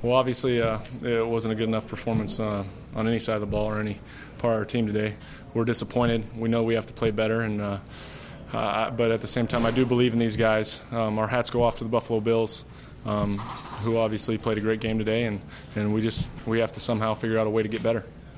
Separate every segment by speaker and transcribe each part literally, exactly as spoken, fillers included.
Speaker 1: Well, obviously, uh, it wasn't a good enough performance uh, on any side of the ball or any part of our team today. We're disappointed. We know we have to play better, and uh, uh, but at the same time, I do believe in these guys. Um, our hats go off to the Buffalo Bills, um, who obviously played a great game today, and, and we just we have to somehow figure out a way to get better.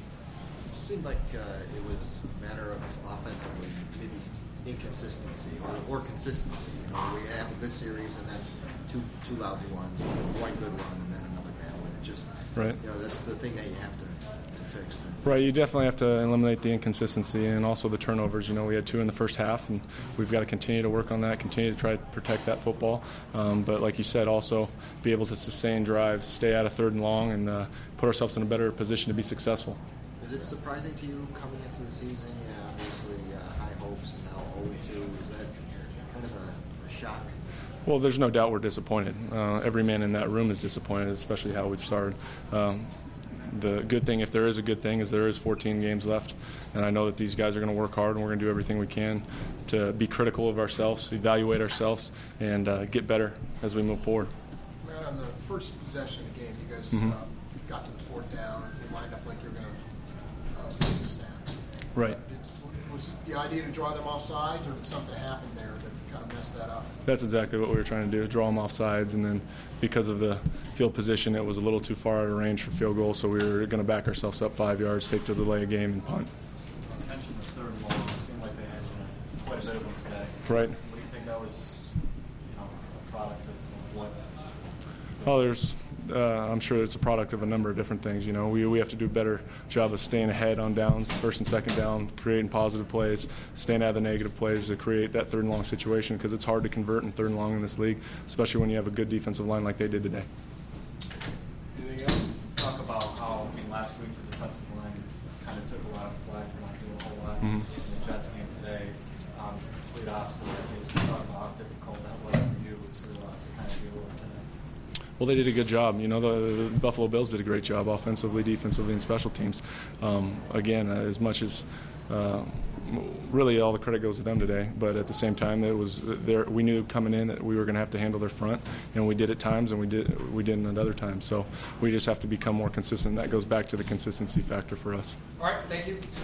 Speaker 2: It seemed like uh, it was a matter of offensively, maybe inconsistency or, or consistency. You know, we have a good series and then two two lousy ones, one good one, and then another bad one. It just,
Speaker 1: right.
Speaker 2: You know, that's the thing that you have to, to fix.
Speaker 1: Right, you definitely have to eliminate the inconsistency and also the turnovers. You know, we had two in the first half, and we've got to continue to work on that, continue to try to protect that football. Um, but like you said, also be able to sustain drives, stay out of third and long, and uh, put ourselves in a better position to be successful.
Speaker 2: Is it surprising to you coming into the season? Yeah, obviously uh, high hopes and now oh and two. Is that kind of a, a shock?
Speaker 1: Well, there's no doubt we're disappointed. Uh, every man in that room is disappointed, especially how we've started. Um, the good thing, if there is a good thing, is there is fourteen games left, and I know that these guys are going to work hard, and we're going to do everything we can to be critical of ourselves, evaluate ourselves, and uh, get better as we move forward.
Speaker 3: Matt, on the first possession of the game, you guys
Speaker 1: mm-hmm.
Speaker 3: uh, got to the fourth down, you lined up like you were going to uh, take a snap.
Speaker 1: Right.
Speaker 3: Uh, did, was it the idea to draw them off sides, or did something happen there that kind of messed that up?
Speaker 1: That's exactly what we were trying to do, draw them off sides, and then because of the field position, it was a little too far out of range for field goal, so we were going to back ourselves up five yards, take to the delay of game, and punt.
Speaker 4: You mentioned the third and long. It seemed like they had you know, quite a bit of them today.
Speaker 1: Right.
Speaker 4: What do you think that was, you know, a product of what?
Speaker 1: Oh, there's, uh, I'm sure it's a product of a number of different things. You know, we we have to do a better job of staying ahead on downs, first and second down, creating positive plays, staying out of the negative plays to create that third and long situation, because it's hard to convert in third and long in this league, especially when you have a good defensive line like they did today.
Speaker 3: Anything else?
Speaker 4: Let's talk about how, I mean, last week the defensive line kind of took a lot of flack for not doing a whole lot
Speaker 1: Mm-hmm.
Speaker 4: in the Jets game today. Um, complete opposite of that. Just talk about how difficult that was for you to, uh, to kind of deal with today.
Speaker 1: Well, they did a good job. You know, the, the Buffalo Bills did a great job offensively, defensively, and special teams. Um, again, uh, as much as uh, really all the credit goes to them today, but at the same time, it was there. We knew coming in that we were going to have to handle their front, and we did at times, and we did we didn't at other times. So we just have to become more consistent. That goes back to the consistency factor for us.
Speaker 3: All right, thank you.